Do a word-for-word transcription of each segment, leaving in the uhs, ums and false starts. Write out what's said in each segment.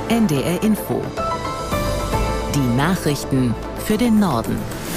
N D R Info. Die Nachrichten für den Norden.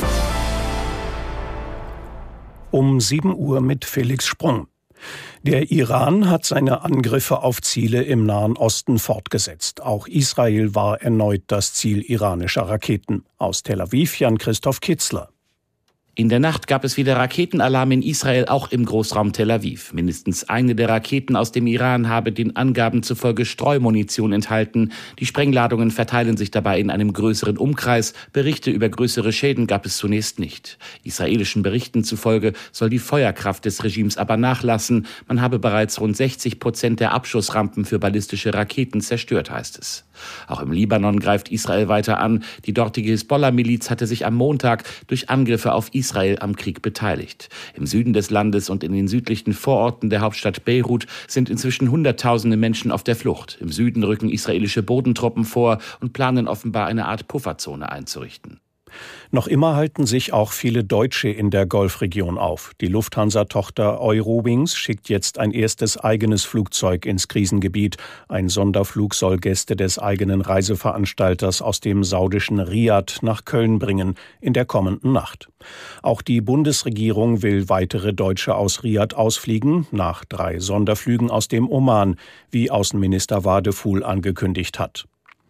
Um sieben Uhr mit Felix Sprung. Der Iran hat seine Angriffe auf Ziele im Nahen Osten fortgesetzt. Auch Israel war erneut das Ziel iranischer Raketen. Aus Tel Aviv Jan-Christoph Kitzler. In der Nacht gab es wieder Raketenalarm in Israel, auch im Großraum Tel Aviv. Mindestens eine der Raketen aus dem Iran habe den Angaben zufolge Streumunition enthalten. Die Sprengladungen verteilen sich dabei in einem größeren Umkreis. Berichte über größere Schäden gab es zunächst nicht. Israelischen Berichten zufolge soll die Feuerkraft des Regimes aber nachlassen. Man habe bereits rund sechzig Prozent der Abschussrampen für ballistische Raketen zerstört, heißt es. Auch im Libanon greift Israel weiter an. Die dortige Hisbollah-Miliz hatte sich am Montag durch Angriffe auf Israel am Krieg beteiligt. Im Süden des Landes und in den südlichen Vororten der Hauptstadt Beirut sind inzwischen Hunderttausende Menschen auf der Flucht. Im Süden rücken israelische Bodentruppen vor und planen offenbar eine Art Pufferzone einzurichten. Noch immer halten sich auch viele Deutsche in der Golfregion auf. Die Lufthansa-Tochter Eurowings schickt jetzt ein erstes eigenes Flugzeug ins Krisengebiet. Ein Sonderflug soll Gäste des eigenen Reiseveranstalters aus dem saudischen Riad nach Köln bringen in der kommenden Nacht. Auch die Bundesregierung will weitere Deutsche aus Riad ausfliegen, nach drei Sonderflügen aus dem Oman, wie Außenminister Wadefuhl angekündigt hat.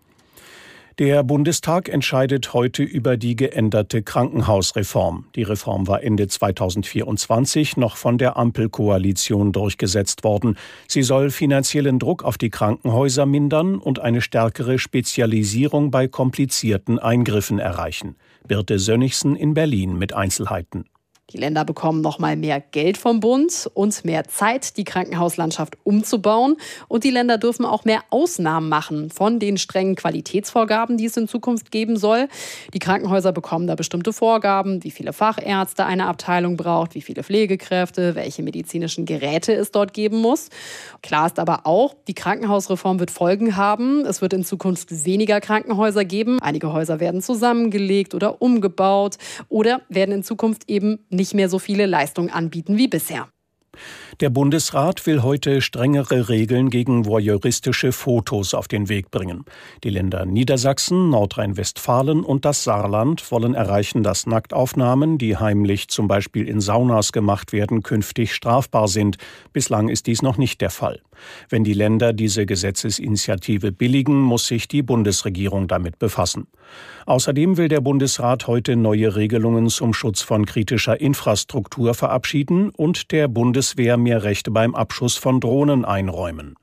Der Bundestag entscheidet heute über die geänderte Krankenhausreform. Die Reform war Ende zweitausendvierundzwanzig noch von der Ampelkoalition durchgesetzt worden. Sie soll finanziellen Druck auf die Krankenhäuser mindern und eine stärkere Spezialisierung bei komplizierten Eingriffen erreichen. Birte Sönnigsen in Berlin mit Einzelheiten. Die Länder bekommen noch mal mehr Geld vom Bund und mehr Zeit, die Krankenhauslandschaft umzubauen. Und die Länder dürfen auch mehr Ausnahmen machen von den strengen Qualitätsvorgaben, die es in Zukunft geben soll. Die Krankenhäuser bekommen da bestimmte Vorgaben, wie viele Fachärzte eine Abteilung braucht, wie viele Pflegekräfte, welche medizinischen Geräte es dort geben muss. Klar ist aber auch, die Krankenhausreform wird Folgen haben. Es wird in Zukunft weniger Krankenhäuser geben. Einige Häuser werden zusammengelegt oder umgebaut oder werden in Zukunft eben nicht mehr so viele Leistungen anbieten wie bisher. Der Bundesrat will heute strengere Regeln gegen voyeuristische Fotos auf den Weg bringen. Die Länder Niedersachsen, Nordrhein-Westfalen und das Saarland wollen erreichen, dass Nacktaufnahmen, die heimlich zum Beispiel in Saunas gemacht werden, künftig strafbar sind. Bislang ist dies noch nicht der Fall. Wenn die Länder diese Gesetzesinitiative billigen, muss sich die Bundesregierung damit befassen. Außerdem will der Bundesrat heute neue Regelungen zum Schutz von kritischer Infrastruktur verabschieden und der Bundeswehr mehr Rechte beim Abschuss von Drohnen einräumen.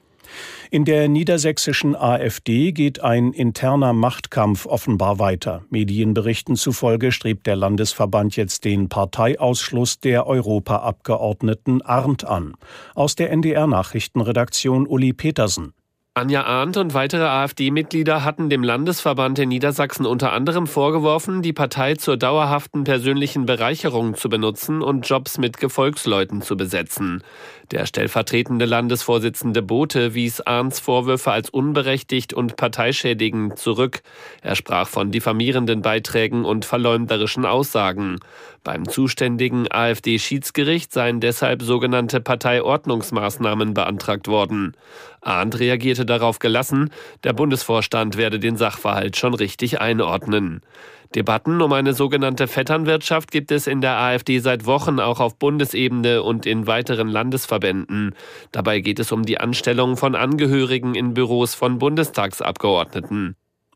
In der niedersächsischen AfD geht ein interner Machtkampf offenbar weiter. Medienberichten zufolge strebt der Landesverband jetzt den Parteiausschluss der Europaabgeordneten Arndt an. Aus der N D R-Nachrichtenredaktion Uli Petersen. Anja Arndt und weitere AfD-Mitglieder hatten dem Landesverband in Niedersachsen unter anderem vorgeworfen, die Partei zur dauerhaften persönlichen Bereicherung zu benutzen und Jobs mit Gefolgsleuten zu besetzen. Der stellvertretende Landesvorsitzende Bote wies Arndts Vorwürfe als unberechtigt und parteischädigend zurück. Er sprach von diffamierenden Beiträgen und verleumderischen Aussagen. Beim zuständigen AfD-Schiedsgericht seien deshalb sogenannte Parteiordnungsmaßnahmen beantragt worden. Arndt reagierte darauf gelassen, der Bundesvorstand werde den Sachverhalt schon richtig einordnen. Debatten um eine sogenannte Vetternwirtschaft gibt es in der AfD seit Wochen auch auf Bundesebene und in weiteren Landesverbänden. Dabei geht es um die Anstellung von Angehörigen in Büros von Bundestagsabgeordneten.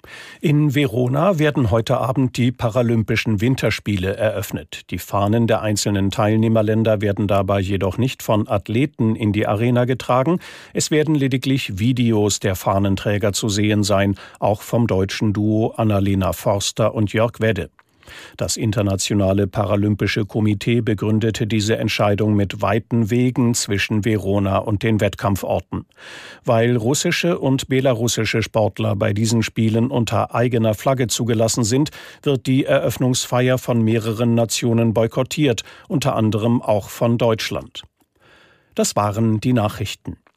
In Verona werden heute Abend die Paralympischen Winterspiele eröffnet. Die Fahnen der einzelnen Teilnehmerländer werden dabei jedoch nicht von Athleten in die Arena getragen. Es werden lediglich Videos der Fahnenträger zu sehen sein, auch vom deutschen Duo Annalena Forster und Jörg Wedde. Das Internationale Paralympische Komitee begründete diese Entscheidung mit weiten Wegen zwischen Verona und den Wettkampforten. Weil russische und belarussische Sportler bei diesen Spielen unter eigener Flagge zugelassen sind, wird die Eröffnungsfeier von mehreren Nationen boykottiert, unter anderem auch von Deutschland. Das waren die Nachrichten.